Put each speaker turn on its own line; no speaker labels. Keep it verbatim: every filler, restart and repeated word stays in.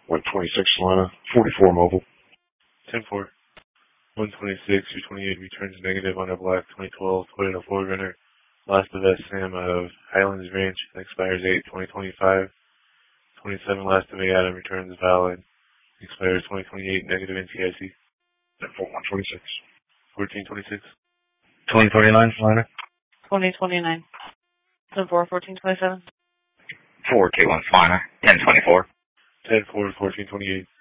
one twenty-six Solana, forty-four mobile.
ten four. one twenty-six through twenty-eight returns negative on a black twenty twelve Toyota four runner. Last of S Sam out of Highlands Ranch. Expires eight twenty twenty-five. twenty-seven Last of A Adam returns valid. Expires twenty twenty-eight negative N T I C.
ten four one twenty-six.
fourteen twenty-six.
twenty twenty-nine Solana.
twenty twenty-nine. ten four fourteen twenty-seven.
four K one Solana. ten twenty-four.
ten four fourteen twenty-eight.